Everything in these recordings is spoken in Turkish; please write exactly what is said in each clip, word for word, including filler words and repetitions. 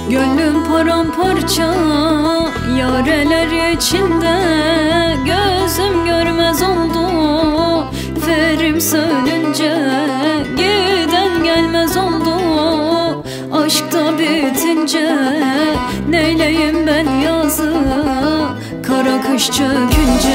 Gönlüm paramparça yareler içinde, gözüm görmez oldu ferim sönünce. Giden gelmez oldu aşkta bitince, neyleyim ben yazı kara kış çökünce.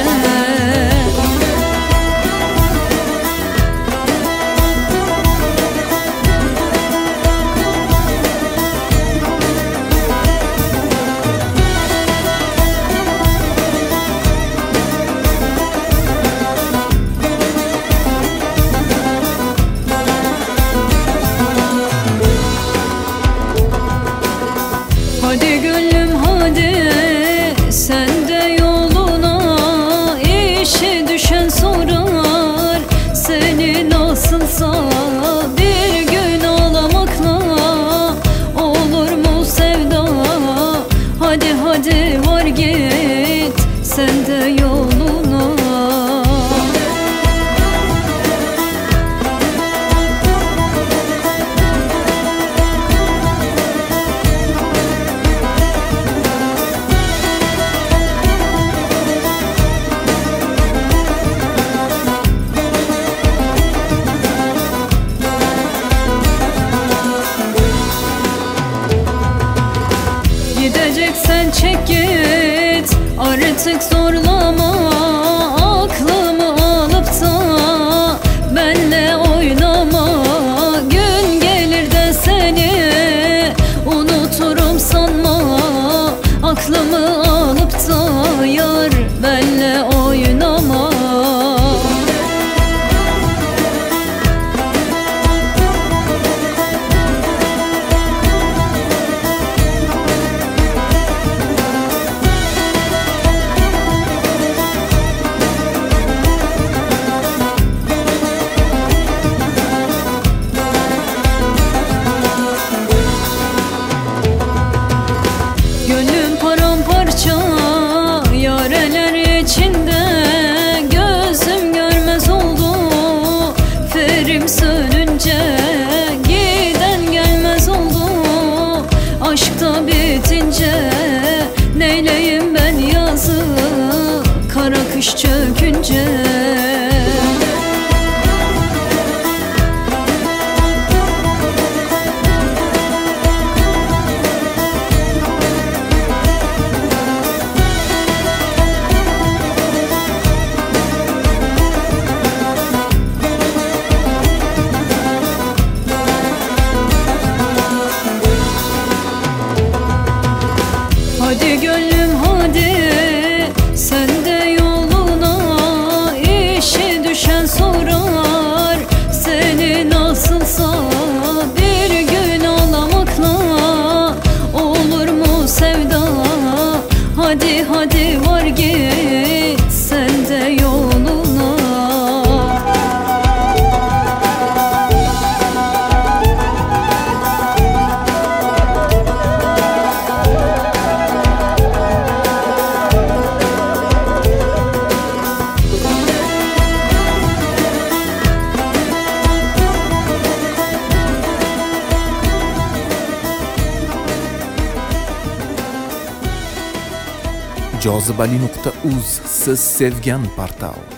Hadi gönlüm hadi, sen de yoluna, işi düşen sorar seni nasılsa. Bir gün ağlamakla olur mu sevda? Hadi hadi var git sen de yoluna. Gideceksen çek git, artık zorlama. Aklımı alıp da benle oynama. Gün gelir de seni unuturum sanma. Aklımı alıp da yar benle oynama. Yareler içinde, gözüm görmez oldu ferim sönünce. Giden gelmez oldu aşkta bitince, neyleyim ben yazı kara kış çökünce. Hadi gönlüm hadi, sen de yoluna, işi düşen sorar seni nasılsa. Bir gün ağlamakla olur mu sevda? Hadi hadi var git sen de yoluna. jozibali nuqta uz siz sevgan portal.